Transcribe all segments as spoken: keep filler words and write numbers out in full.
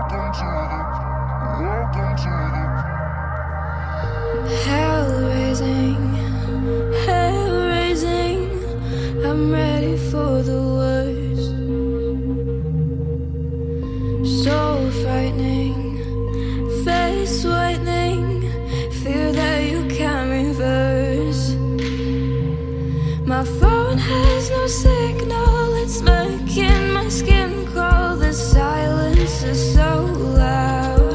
Hell raising, hell raising. I'm ready for the worst. So frightening, face whitening. Fear that you can't reverse. My phone has no signal, it's making my skin crawl. The silence is so loud.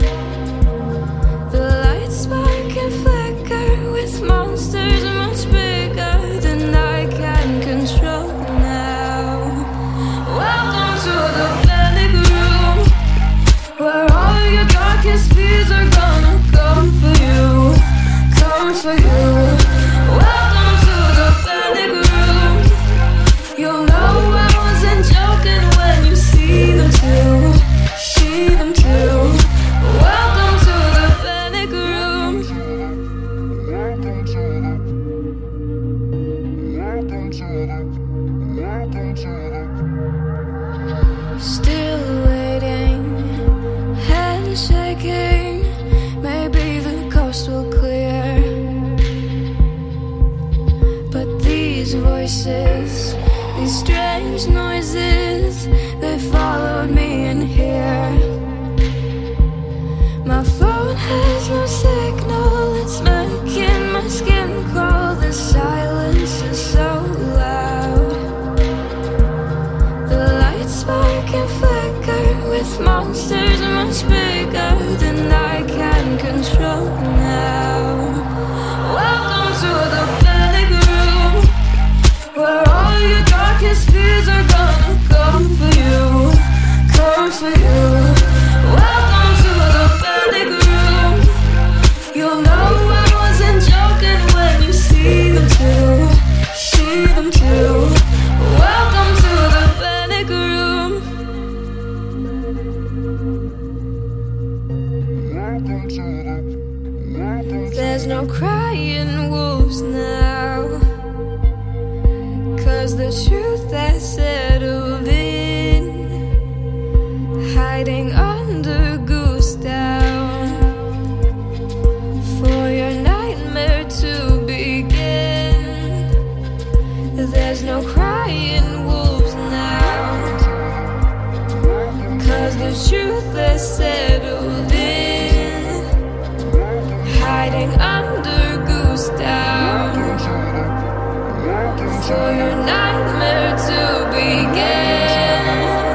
The lights spark and flicker with monsters much bigger than I can control now. Welcome to the panic room, where all your darkest fears are gonna come for you, come for you. Welcome to the panic room. You'll know I wasn't joking when you see them too, see them too. Welcome to the panic room. Welcome to the, welcome to the, welcome to the. Still waiting, hand shaking. Maybe the coast will clear, but these voices, these strange noises, they followed me in here. My phone has no signal, it's making my skin crawl. The silence is so loud. The lights spark and flicker with monsters much bigger than I can control now. Welcome to the panic room, where all your darkest fears are gonna come for you, come for you. Welcome to the panic room. You'll know I wasn't joking when you see them too, see them too. Welcome to the panic room. Welcome to the, welcome to There's no crying wolves now, 'cause the truth has settled in, hiding under goose down, for your nightmare to begin. There's no crying wolves now, 'cause the truth has settled in, hiding under goose down, for your nightmare to begin.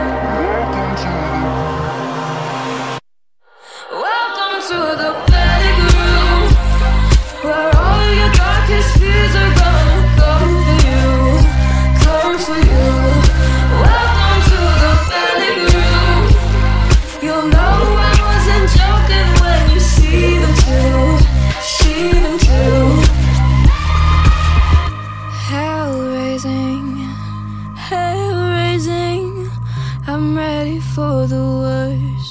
Welcome to the panic room, where all your darkest fears are gonna come for you, come for you. Welcome to the panic room. You'll know I wasn't joking when you see them too, see them too. Hell raising, hell raising. I'm ready for the worst.